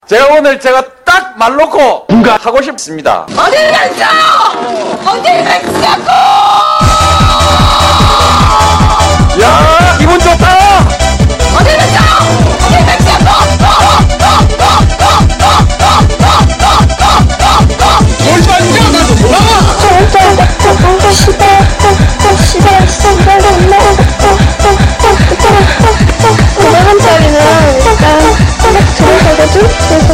제가 오늘 딱 말 놓고 하고 싶습니다. 어딜 갔어요? 어딜 갔냐고! 야, 기분 좋다! 어딜 갔어요? 어딜 갔냐고! 그거 한 자리는 일단 들어가거든?